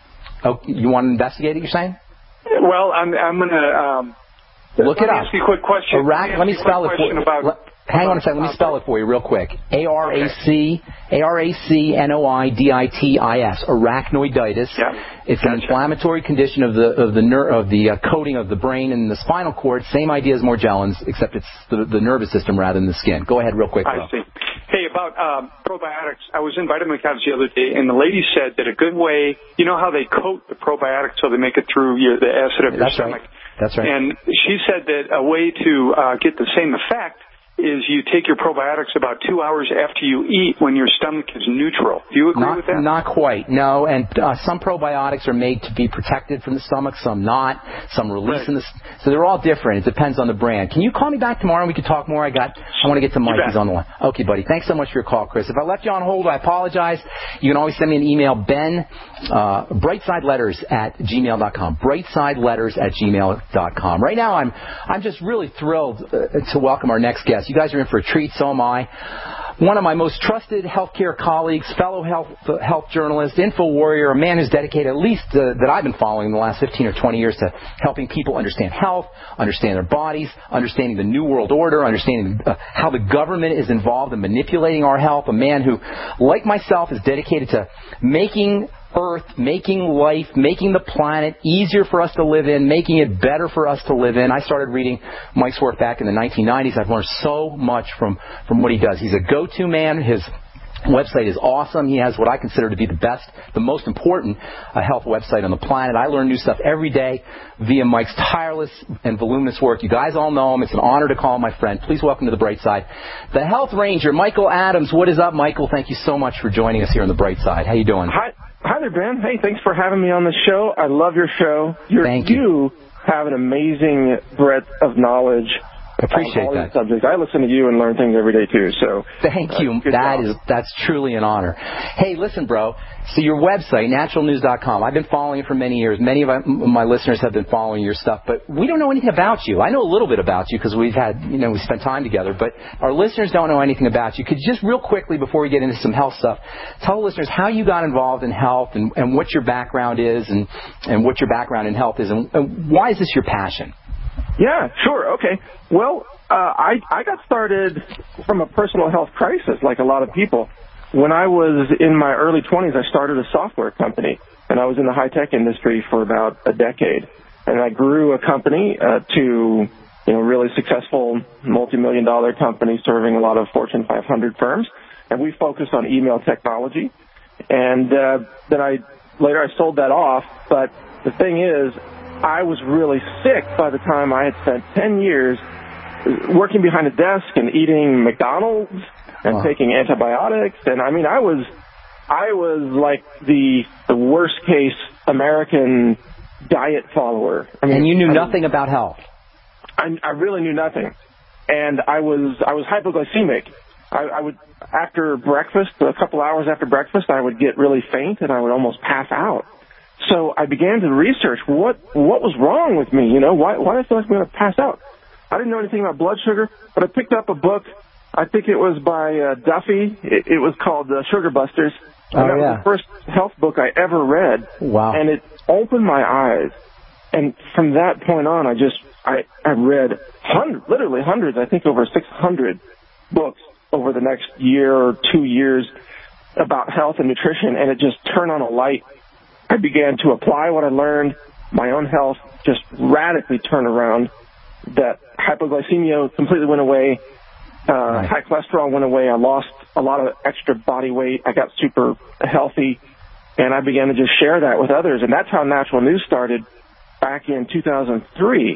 Oh, you want to investigate it, you're saying? Well, I'm, I'm going to... Um, Look it let me up. ask you a quick question. Arach- let me spell it for you. About, Hang on a second. Let me spell it for you real quick. A R A C A R A C N O I D I T I S. Arachnoiditis. Yeah. It's Gotcha. an inflammatory condition of the of the ner- of the uh, coating of the brain and the spinal cord. Same idea as Morgellons, except it's the, the nervous system rather than the skin. Go ahead, real quick. I see. Hey, about um, probiotics. I was in Vitamin Couch the other day, and the lady said that a good way, you know how they coat the probiotics so they make it through your, the acid of your That's stomach. Right. That's right. And she said that a way to uh, get the same effect is you take your probiotics about two hours after you eat when your stomach is neutral. Do you agree not, with that? Not quite, no. And uh, some probiotics are made to be protected from the stomach, some not. Some release right. in the... So they're all different. It depends on the brand. Can you call me back tomorrow and we can talk more? I got... I want to get to Mike. He's on the line. Okay, buddy. Thanks so much for your call, Chris. If I left you on hold, I apologize. You can always send me an email, Ben, uh, brightsideletters at gmail dot com. brightsideletters at gmail dot com. Right now, I'm I'm just really thrilled uh, to welcome our next guest. You guys are in for a treat, so am I. One of my most trusted healthcare colleagues, fellow health uh, health journalist, info warrior, a man who's dedicated, at least uh, that I've been following in the last fifteen or twenty years, to helping people understand health, understand their bodies, understanding the New World Order, understanding uh, how the government is involved in manipulating our health. A man who, like myself, is dedicated to making Earth, making life, making the planet easier for us to live in, making it better for us to live in. I started reading Mike's work back in the nineteen nineties. I've learned so much from, from what he does. He's a go-to man. His website is awesome. He has what I consider to be the best, the most important uh, health website on the planet. I learn new stuff every day via Mike's tireless and voluminous work. You guys all know him. It's an honor to call him my friend. Please welcome to the Bright Side, the Health Ranger, Michael Adams. What is up, Michael? Thank you so much for joining us here on the Bright Side. How you doing? Hi. Hi there, Ben. Hey, thanks for having me on the show. I love your show. You're, Thank you. You have an amazing breadth of knowledge. I appreciate all that. Subjects. I listen to you and learn things every day too. So thank uh, you. That job. is that's truly an honor. Hey, listen, bro. So your website, natural news dot com. I've been following it for many years. Many of my, my listeners have been following your stuff, but we don't know anything about you. I know a little bit about you because we've had, you know, we spent time together. But our listeners don't know anything about you. Could you just real quickly before we get into some health stuff, tell the listeners how you got involved in health and, and what your background is and and what your background in health is and, and why is this your passion? Yeah, sure. Okay. Well, uh, I, I got started from a personal health crisis like a lot of people. When I was in my early twenties, I started a software company, and I was in the high-tech industry for about a decade. And I grew a company uh, to, you know, really successful multi-million dollar company serving a lot of Fortune five hundred firms. And we focused on email technology. And uh, then I later I sold that off. But the thing is, I was really sick by the time I had spent ten years working behind a desk and eating McDonald's and wow. taking antibiotics. And I mean, I was, I was like the, the worst case American diet follower. I mean, and you knew I, nothing about health. I, I really knew nothing. And I was, I was hypoglycemic. I, I would, after breakfast, a couple hours after breakfast, I would get really faint and I would almost pass out. So I began to research what, what was wrong with me. You know, why, why did I feel like I'm going to pass out? I didn't know anything about blood sugar, but I picked up a book. I think it was by uh, Duffy. It, it was called uh, Sugar Busters. And oh, that yeah. was the first health book I ever read. Wow. And it opened my eyes. And from that point on, I just, I, I read hundreds, literally hundreds, I think over six hundred books over the next year or two years about health and nutrition. And it just turned on a light. I began to apply what I learned. My own health just radically turned around. That hypoglycemia completely went away. Uh, right. High cholesterol went away. I lost a lot of extra body weight. I got super healthy. And I began to just share that with others. And that's how Natural News started back in two thousand three.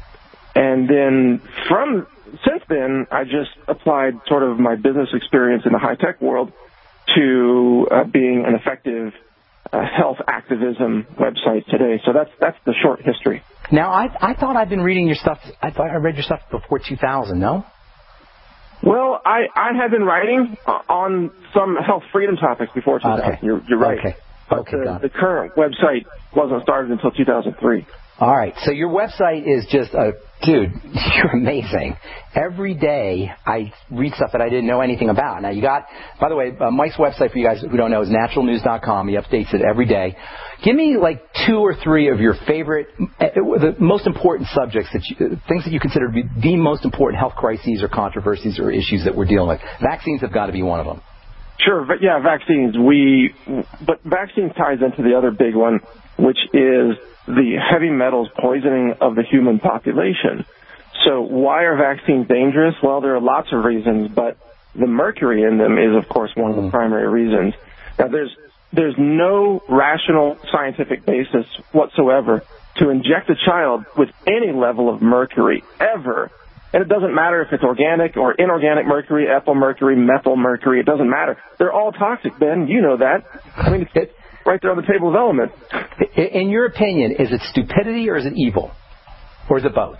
And then from, since then, I just applied sort of my business experience in the high-tech world to uh, being an effective a health activism website today. So that's that's the short history. Now, I I thought I'd been reading your stuff. I thought I read your stuff before two thousand. No. Well, I, I had been writing on some health freedom topics before two thousand. Okay. You're, you're right. Okay. But Okay, the, got the it. current website wasn't started until two thousand three. All right. So your website is just a dude. You're amazing. Every day I read stuff that I didn't know anything about. Now you got, by the way, uh, Mike's website for you guys who don't know is natural news dot com. He updates it every day. Give me like two or three of your favorite, uh, the most important subjects that you, things that you consider to be the most important health crises or controversies or issues that we're dealing with. Vaccines have got to be one of them. Sure, but yeah, vaccines. We, but vaccines ties into the other big one, which is the heavy metals poisoning of the human population. So why are vaccines dangerous? Well, there are lots of reasons, but the mercury in them is, of course, one of the primary reasons. Now, there's there's no rational scientific basis whatsoever to inject a child with any level of mercury ever. And it doesn't matter if it's organic or inorganic mercury, ethyl mercury, methyl mercury. It doesn't matter. They're all toxic, Ben. You know that. I mean, it's right there on the table of elements. In your opinion, is it stupidity or is it evil? Or is it both?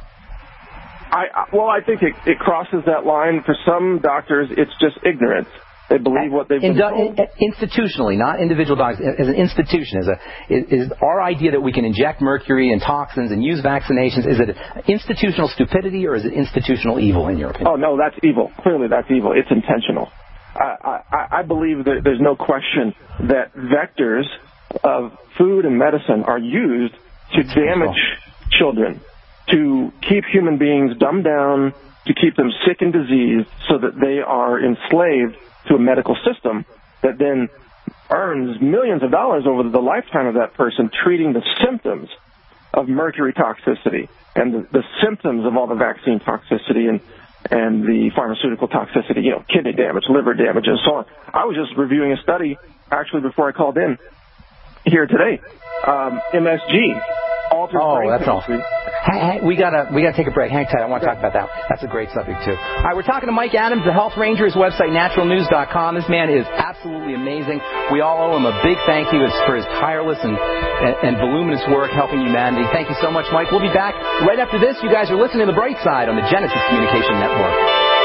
I, well, I think it, it crosses that line. For some doctors, it's just ignorance. They believe what they've been told. Institutionally, not individual doctors, as an institution, as a, is, is our idea that we can inject mercury and toxins and use vaccinations, is it institutional stupidity or is it institutional evil in your opinion? Oh, no, that's evil. Clearly that's evil. It's intentional. I, I, I believe that there's no question that vectors of food and medicine are used to damage children, to keep human beings dumbed down, to keep them sick and diseased so that they are enslaved to a medical system that then earns millions of dollars over the lifetime of that person treating the symptoms of mercury toxicity and the, the symptoms of all the vaccine toxicity and, and the pharmaceutical toxicity, you know, kidney damage, liver damage, and so on. I was just reviewing a study, actually, before I called in here today, um, M S G. Altered oh, brain that's chemistry. awesome. Hey, hey, we gotta we gotta take a break. Hang tight. I want to talk about that. That's a great subject too. All right, we're talking to Mike Adams, the Health Ranger. His website, natural news dot com. This man is absolutely amazing. We all owe him a big thank you for his tireless and, and, and voluminous work helping humanity. Thank you so much, Mike. We'll be back right after this. You guys are listening to The Bright Side on the Genesis Communication Network.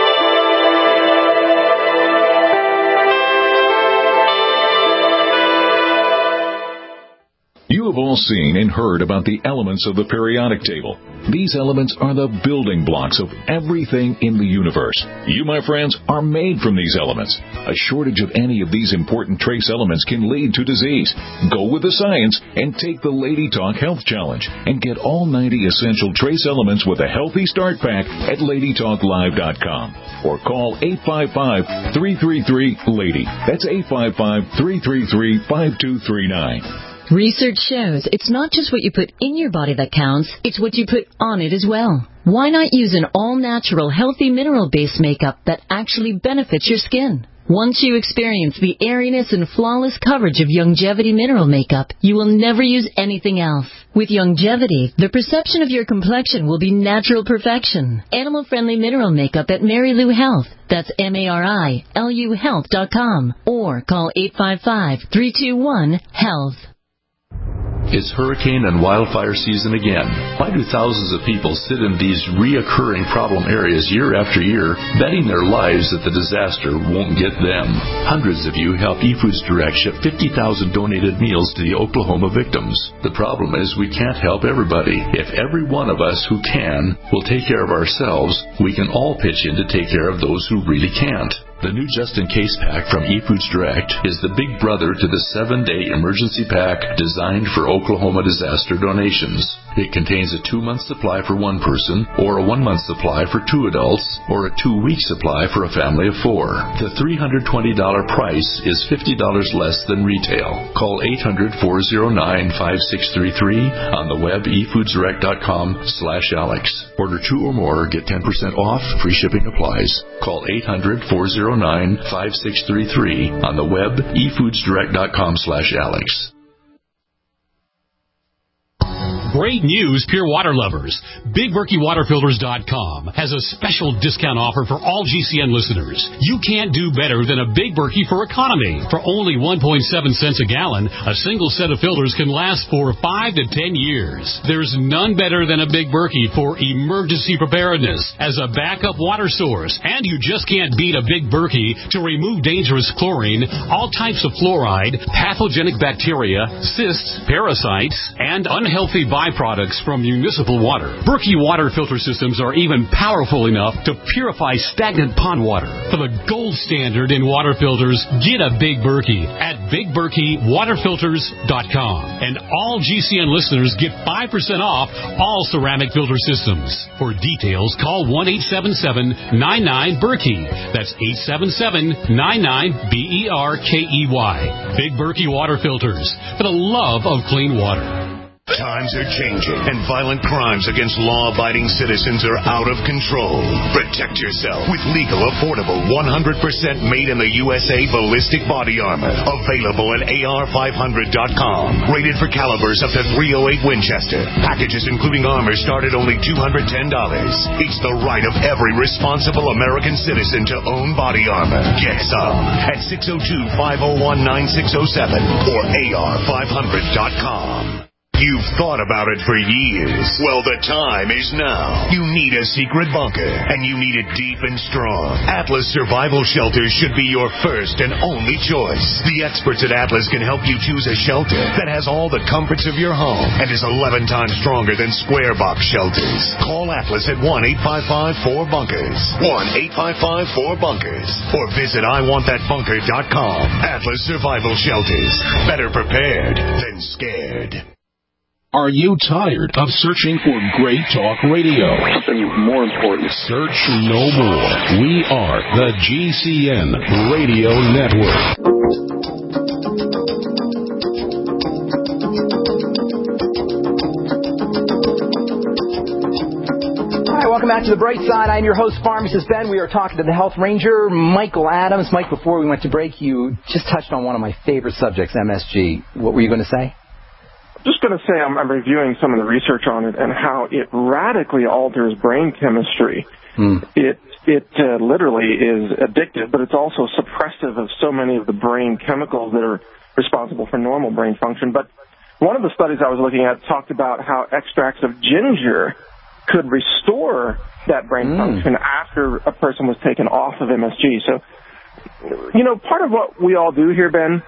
You have all seen and heard about the elements of the periodic table. These elements are the building blocks of everything in the universe. You, my friends, are made from these elements. A shortage of any of these important trace elements can lead to disease. Go with the science and take the Lady Talk Health Challenge and get all ninety essential trace elements with a healthy start pack at lady talk live dot com or call eight five five, three three three, LADY. That's eight five five, three three three, five two three nine. Research shows it's not just what you put in your body that counts, it's what you put on it as well. Why not use an all-natural, healthy mineral-based makeup that actually benefits your skin? Once you experience the airiness and flawless coverage of Youngevity mineral makeup, you will never use anything else. With Youngevity, the perception of your complexion will be natural perfection. Animal-friendly mineral makeup at Mary Lou Health. That's M A R I L U health dot com. Or call eight five five, three two one, health. It's hurricane and wildfire season again. Why do thousands of people sit in these reoccurring problem areas year after year, betting their lives that the disaster won't get them? Hundreds of you help eFoods Direct ship fifty thousand donated meals to the Oklahoma victims. The problem is we can't help everybody. If every one of us who can will take care of ourselves, we can all pitch in to take care of those who really can't. The new just-in-case pack from eFoods Direct is the big brother to the seven-day emergency pack designed for Oklahoma disaster donations. It contains a two-month supply for one person, or a one-month supply for two adults, or a two-week supply for a family of four. The three hundred twenty dollars price is fifty dollars less than retail. Call eight hundred, four oh nine, five six three three on the web e foods direct dot com slash Alex. Order two or more, get ten percent off, free shipping applies. Call eight hundred, four oh nine, five six three three on the web e foods direct dot com slash Alex. Great news, pure water lovers. Big Berkey Water Filters dot com has a special discount offer for all G C N listeners. You can't do better than a Big Berkey for economy. For only one point seven cents a gallon, a single set of filters can last for five to ten years. There's none better than a Big Berkey for emergency preparedness as a backup water source. And you just can't beat a Big Berkey to remove dangerous chlorine, all types of fluoride, pathogenic bacteria, cysts, parasites, and unhealthy byproducts from municipal water. Berkey water filter systems are even powerful enough to purify stagnant pond water. For the gold standard in water filters, get a Big Berkey at Big Berkey Water Filters dot com. And all G C N listeners get five percent off all ceramic filter systems. For details, call one eight seven seven nine nine Berkey. That's eight seven seven nine nine B E R K E Y. Big Berkey Water Filters, for the love of clean water. Times are changing, and violent crimes against law-abiding citizens are out of control. Protect yourself with legal, affordable, one hundred percent made in the U S A ballistic body armor. Available at A R five hundred dot com. Rated for calibers up to three oh eight Winchester. Packages including armor start at only two hundred ten dollars. It's the right of every responsible American citizen to own body armor. Get some at six oh two, five oh one, nine six oh seven or A R five hundred dot com. You've thought about it for years. Well, the time is now. You need a secret bunker, and you need it deep and strong. Atlas Survival Shelters should be your first and only choice. The experts at Atlas can help you choose a shelter that has all the comforts of your home and is eleven times stronger than square box shelters. Call Atlas at one eight five five four bunkers. one eight five five four bunkers. Or visit I want that bunker dot com. Atlas Survival Shelters. Better prepared than scared. Are you tired of searching for great talk radio? Something more important. Search no more. We are the G C N Radio Network. Hi, welcome back to The Bright Side. I'm your host, Pharmacist Ben. We are talking to the Health Ranger, Michael Adams. Mike, before we went to break, you just touched on one of my favorite subjects, M S G. What were you going to say? Just going to say I'm, I'm reviewing some of the research on it and how it radically alters brain chemistry. Mm. It it uh, literally is addictive, but it's also suppressive of so many of the brain chemicals that are responsible for normal brain function. But one of the studies I was looking at talked about how extracts of ginger could restore that brain mm. function after a person was taken off of M S G. So, you know, part of what we all do here, Ben,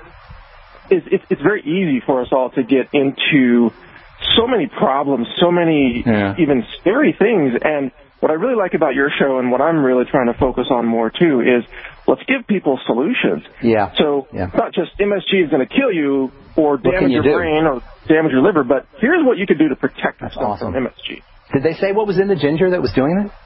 is it's, it's very easy for us all to get into so many problems, so many yeah. even scary things. And what I really like about your show and what I'm really trying to focus on more, too, is let's give people solutions. Yeah. So yeah. not just M S G is going to kill you or what damage you your do? brain or damage your liver, but here's what you could do to protect That's yourself awesome. from M S G. Did they say what was in the ginger that was doing that?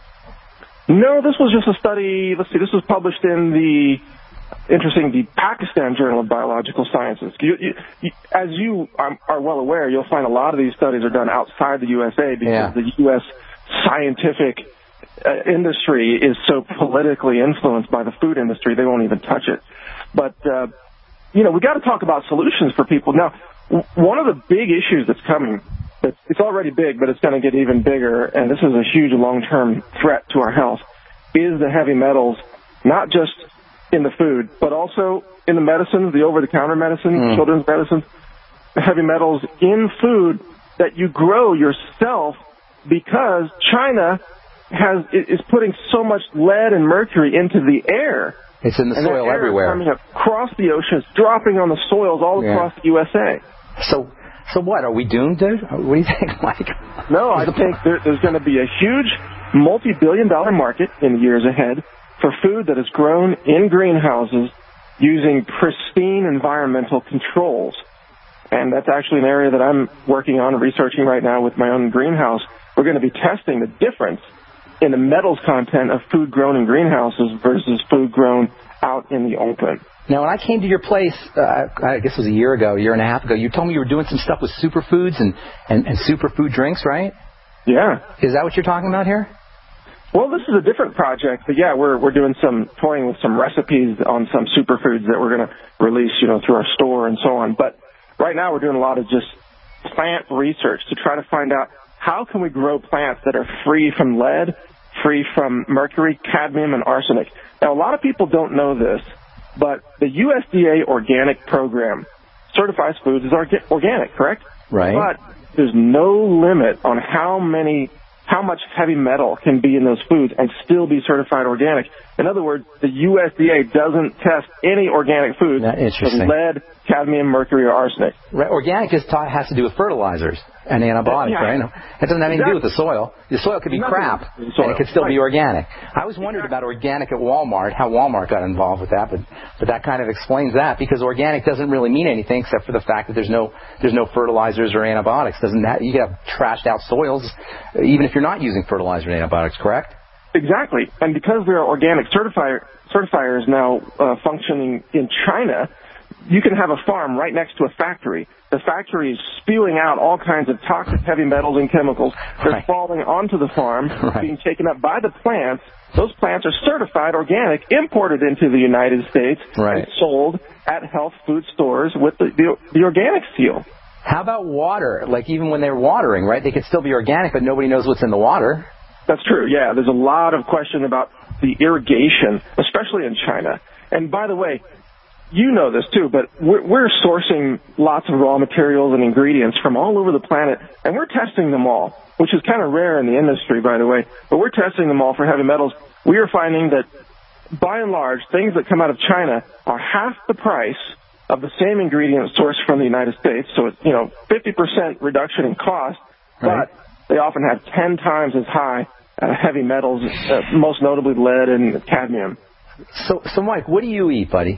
No, this was just a study. Let's see, this was published in the... Interesting, the Pakistan Journal of Biological Sciences. You, you, you, as you um, are well aware, you'll find a lot of these studies are done outside the U S A because yeah. the U S scientific uh, industry is so politically influenced by the food industry, they won't even touch it. But, uh, you know, we got to talk about solutions for people. Now, w- one of the big issues that's coming, it's, it's already big, but it's going to get even bigger, and this is a huge long-term threat to our health, is the heavy metals, not just in the food, but also in the medicines, the over-the-counter medicine, mm. children's medicines, the heavy metals in food that you grow yourself because China has is putting so much lead and mercury into the air. It's in the and soil that air everywhere. Is coming across the oceans, dropping on the soils all yeah. across the U S A. So, so what? Are we doomed, dude? What do you think, Mike? No, I think there, there's going to be a huge multi-billion dollar market in the years ahead for food that is grown in greenhouses using pristine environmental controls. And that's actually an area that I'm working on and researching right now with my own greenhouse. We're going to be testing the difference in the metals content of food grown in greenhouses versus food grown out in the open. Now, when I came to your place, uh, I guess it was a year ago, a year and a half ago, you told me you were doing some stuff with superfoods and, and, and superfood drinks, right? Yeah. Is that what you're talking about here? Well, this is a different project, but yeah, we're we're doing some toying with some recipes on some superfoods that we're going to release, you know, through our store and so on. But right now, we're doing a lot of just plant research to try to find out how can we grow plants that are free from lead, free from mercury, cadmium, and arsenic. Now, a lot of people don't know this, but the U S D A organic program certifies foods as orga- organic, correct? Right. But there's no limit on how many, how much heavy metal can be in those foods and still be certified organic. In other words, the U S D A doesn't test any organic foods with lead, cadmium, mercury, or arsenic. Right. Organic is ta- has to do with fertilizers and antibiotics, yeah. right? It doesn't have anything to do with the soil. The soil could be Nothing crap, with the soil. and it could still Right. be organic. I always wondered about organic at Walmart, how Walmart got involved with that, but but that kind of explains that, because organic doesn't really mean anything except for the fact that there's no there's no fertilizers or antibiotics. Doesn't that you can have trashed out soils even if you're not using fertilizer and antibiotics, correct? Exactly. And because there are organic certifier, certifiers now uh, functioning in China, you can have a farm right next to a factory. The factory is spewing out all kinds of toxic heavy metals and chemicals. They're Right. falling onto the farm, Right. being taken up by the plants. Those plants are certified organic, imported into the United States, Right. and sold at health food stores with the, the, the organic seal. How about water? Like even when they're watering, right? They could still be organic, but nobody knows what's in the water. That's true, yeah. There's a lot of question about the irrigation, especially in China. And by the way, you know this too, but we're, we're sourcing lots of raw materials and ingredients from all over the planet, and we're testing them all, which is kind of rare in the industry, by the way. But we're testing them all for heavy metals. We are finding that, by and large, things that come out of China are half the price of the same ingredient sourced from the United States. So it's, you know, fifty percent reduction in cost, Right. but they often have ten times as high uh, heavy metals, uh, most notably lead and cadmium. So, so Mike, what do you eat, buddy?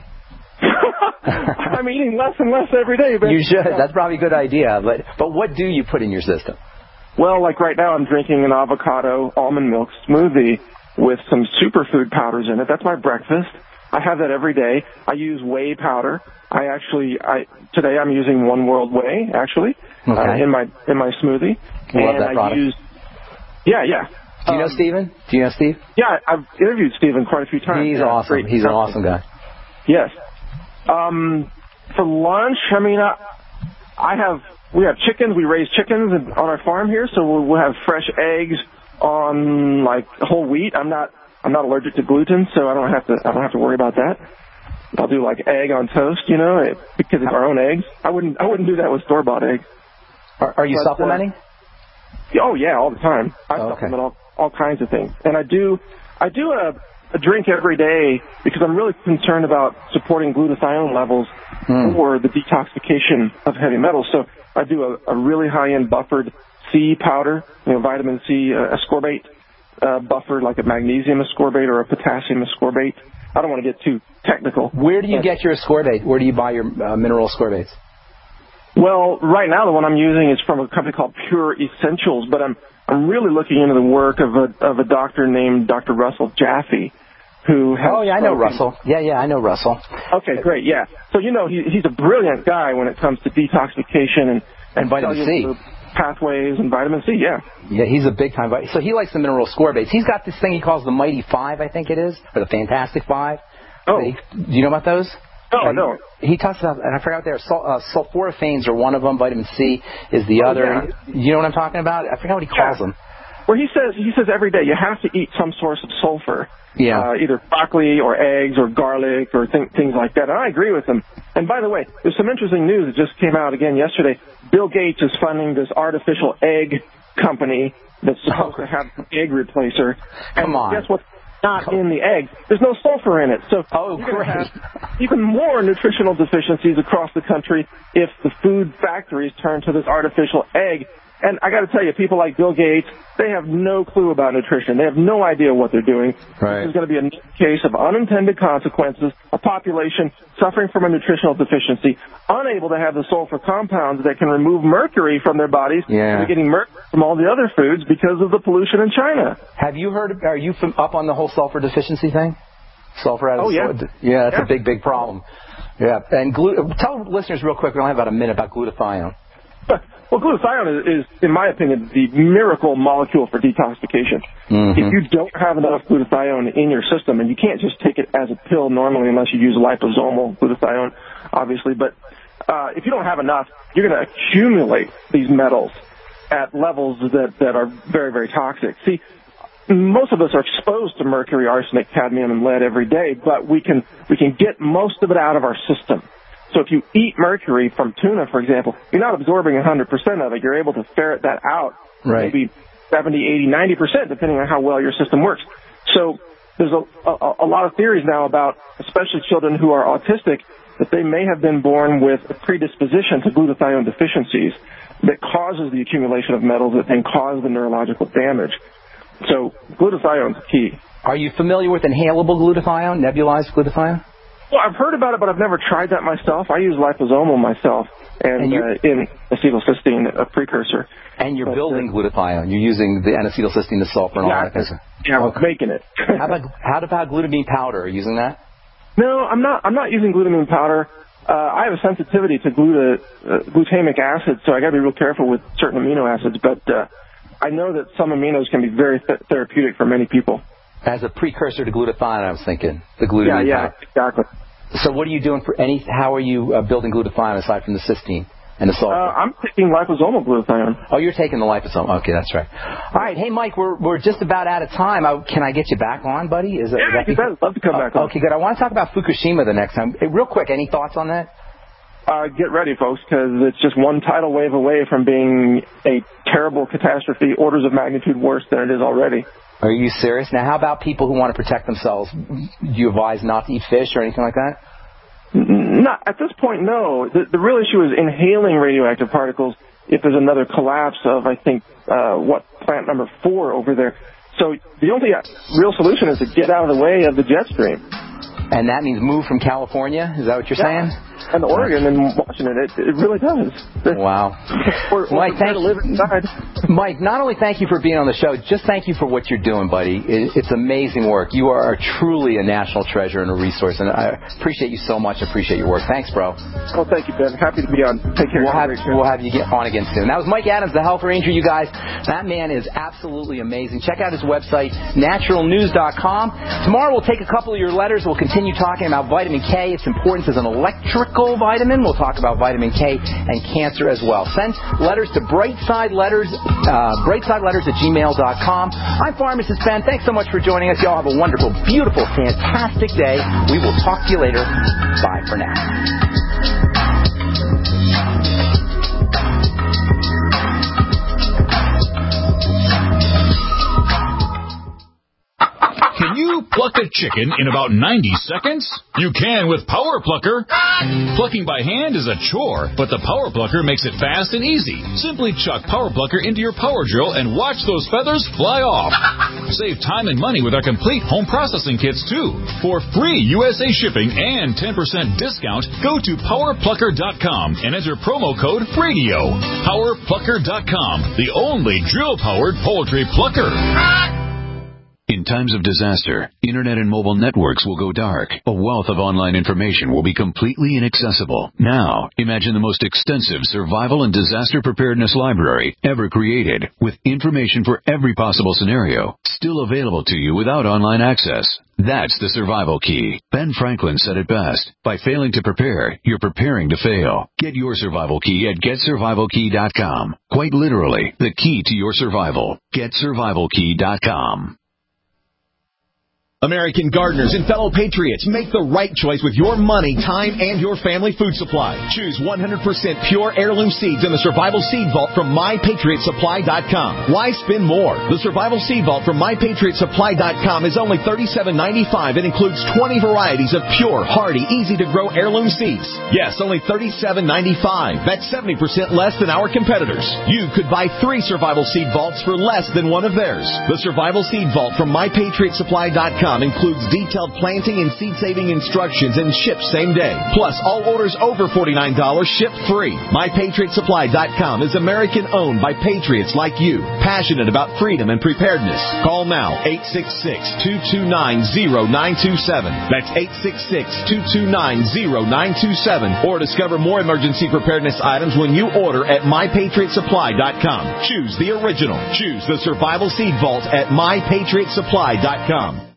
I'm eating less and less every day. But You should. That's probably a good idea. But but what do you put in your system? Well, like right now I'm drinking an avocado almond milk smoothie with some superfood powders in it. That's my breakfast. I have that every day. I use whey powder. I actually, I today I'm using One World Whey, actually, Okay. uh, in my in my smoothie. Love and that I product. use, yeah, yeah. Do you know Um, Steven? Do you know Steve? Yeah, I've interviewed Steven quite a few times. He's Yeah, awesome. great He's an company. awesome guy. Yes. Um, for lunch, I mean, I, I have we have chickens. We raise chickens on our farm here, so we'll, we'll have fresh eggs on like whole wheat. I'm not I'm not allergic to gluten, so I don't have to I don't have to worry about that. I'll do like egg on toast, you know, it, because it's our own eggs. I wouldn't I wouldn't do that with store bought eggs. Are, are you But, supplementing? Uh, oh yeah, all the time. I Oh, okay. supplement all all kinds of things, and I do I do a a drink every day because I'm really concerned about supporting glutathione levels Hmm. for the detoxification of heavy metals. So I do a, a really high-end buffered C powder, you know, vitamin C uh, ascorbate uh, buffered, like a magnesium ascorbate or a potassium ascorbate. I don't want to get too technical. Where do you but- get your ascorbate? Where do you buy your uh, mineral ascorbates? Well, right now the one I'm using is from a company called Pure Essentials, but I'm I'm really looking into the work of a of a doctor named Doctor Russell Jaffe, who has Oh, yeah, I know spoken- Russell. Yeah, yeah, I know Russell. Okay, great, yeah. So, you know, he, he's a brilliant guy when it comes to detoxification and, And vitamin C. cellular pathways and vitamin C, yeah. Yeah, he's a big time. So he likes the mineral ascorbates. He's got this thing he calls the Mighty Five, I think it is, or the Fantastic Five. Oh. He- do you know about those? No, Uh, no. He talks about, and I forgot there, sul- uh, sulforaphanes are one of them, vitamin C is the Oh, other. You know what I'm talking about? I forgot what he calls Yeah. them. Where he says he says every day you have to eat some source of sulfur. Yeah. Uh, either broccoli or eggs or garlic or th- things like that. And I agree with him. And by the way, there's some interesting news that just came out again yesterday. Bill Gates is funding this artificial egg company that's supposed to have an egg replacer. Come and on. guess what's not in the egg? There's no sulfur in it. So Oh, you're going to great. have even more nutritional deficiencies across the country if the food factories turn to this artificial egg. And I got to tell you, people like Bill Gates, they have no clue about nutrition. They have no idea what they're doing. Right. This is going to be a case of unintended consequences, a population suffering from a nutritional deficiency, unable to have the sulfur compounds that can remove mercury from their bodies. Yeah. They're getting mercury from all the other foods because of the pollution in China. Have you heard, are you from, up on the whole sulfur deficiency thing? Sulfur out of Oh, yeah. Yeah, that's Yeah. a big, big problem. Yeah. And glu- tell listeners real quick, we only have about a minute, about glutathione. Well, glutathione is, is, in my opinion, the miracle molecule for detoxification. Mm-hmm. If you don't have enough glutathione in your system, and you can't just take it as a pill normally unless you use liposomal glutathione, obviously, but uh, if you don't have enough, you're going to accumulate these metals at levels that, that are very, very toxic. See, most of us are exposed to mercury, arsenic, cadmium, and lead every day, but we can we can get most of it out of our system. So if you eat mercury from tuna, for example, you're not absorbing one hundred percent of it. You're able to ferret that out, right. maybe seventy, eighty, ninety percent, depending on how well your system works. So there's a, a, a lot of theories now about, especially children who are autistic, that they may have been born with a predisposition to glutathione deficiencies that causes the accumulation of metals that then cause the neurological damage. So glutathione is key. Are you familiar with inhalable glutathione, nebulized glutathione? Well, I've heard about it, but I've never tried that myself. I use liposomal myself, and, and uh, in acetylcysteine, a precursor. And you're but, building uh, glutathione. You're using the N-acetylcysteine, the sulfur, and all that kind of stuff. Yeah, we're making it. how about how about glutamine powder? Are you using that? No, I'm not. I'm not using glutamine powder. Uh, I have a sensitivity to gluta, uh, glutamic acid, so I got to be real careful with certain amino acids. But uh, I know that some aminos can be very th- therapeutic for many people. As a precursor to glutathione, I was thinking the glutamine. Yeah, yeah, powder. exactly. So what are you doing for any? How are you uh, building glutathione aside from the cysteine and the sulfur? Uh, I'm taking liposomal glutathione. Oh, you're taking the liposomal. Okay, that's right. All right, hey Mike, we're we're just about out of time. I, can I get you back on, buddy? Is that, yeah, is that you bet. I'd love to come oh, back on. Okay, good. I want to talk about Fukushima the next time. Hey, real quick, any thoughts on that? Uh, get ready, folks, because it's just one tidal wave away from being a terrible catastrophe, orders of magnitude worse than it is already. Are you serious? Now, how about people who want to protect themselves? Do you advise not to eat fish or anything like that? Not at this point, no. The, the real issue is inhaling radioactive particles if there's another collapse of, I think, uh, what, plant number four over there. So the only real solution is to get out of the way of the jet stream. And that means move from California? Is that what you're yeah. saying? And Oregon and Washington, it, it really does. Wow. or, or Mike, thank to live inside. Mike, not only thank you for being on the show, just thank you for what you're doing, buddy. It, it's amazing work. You are truly a national treasure and a resource, and I appreciate you so much. I appreciate your work. Thanks, bro. Oh, thank you, Ben. Happy to be on. Take care. We'll have, we'll have you get on again soon. That was Mike Adams, the Health Ranger, you guys. That man is absolutely amazing. Check out his website, natural news dot com. Tomorrow we'll take a couple of your letters. We'll continue talking about vitamin K, its importance as an electrical vitamin. We'll talk about vitamin K and cancer as well. Send letters to Brightside Letters, uh, Brightside Letters at gmail dot com. I'm Pharmacist Ben. Thanks so much for joining us. Y'all have a wonderful, beautiful, fantastic day. We will talk to you later. Bye for now. Can you pluck a chicken in about ninety seconds? You can with Power Plucker. Plucking by hand is a chore, but the Power Plucker makes it fast and easy. Simply chuck Power Plucker into your power drill and watch those feathers fly off. Save time and money with our complete home processing kits, too. For free U S A shipping and ten percent discount, go to power plucker dot com and enter promo code RADIO. power plucker dot com, the only drill-powered poultry plucker. In times of disaster, internet and mobile networks will go dark. A wealth of online information will be completely inaccessible. Now, imagine the most extensive survival and disaster preparedness library ever created, with information for every possible scenario, still available to you without online access. That's the survival key. Ben Franklin said it best. By failing to prepare, you're preparing to fail. Get your survival key at get survival key dot com. Quite literally, the key to your survival. get survival key dot com. American gardeners and fellow patriots, make the right choice with your money, time, and your family food supply. Choose one hundred percent pure heirloom seeds in the Survival Seed Vault from my patriot supply dot com. Why spend more? The Survival Seed Vault from my patriot supply dot com is only thirty-seven ninety-five and includes twenty varieties of pure, hardy, easy-to-grow heirloom seeds. Yes, only thirty-seven ninety-five. That's seventy percent less than our competitors. You could buy three Survival Seed Vaults for less than one of theirs. The Survival Seed Vault from my patriot supply dot com includes detailed planting and seed-saving instructions and ships same day. Plus, all orders over forty-nine dollars ship free. my patriot supply dot com is American-owned by patriots like you, passionate about freedom and preparedness. Call now, eight six six, two two nine, zero nine two seven. That's eight six six, two two nine, zero nine two seven. Or discover more emergency preparedness items when you order at my patriot supply dot com. Choose the original. Choose the Survival Seed Vault at my patriot supply dot com.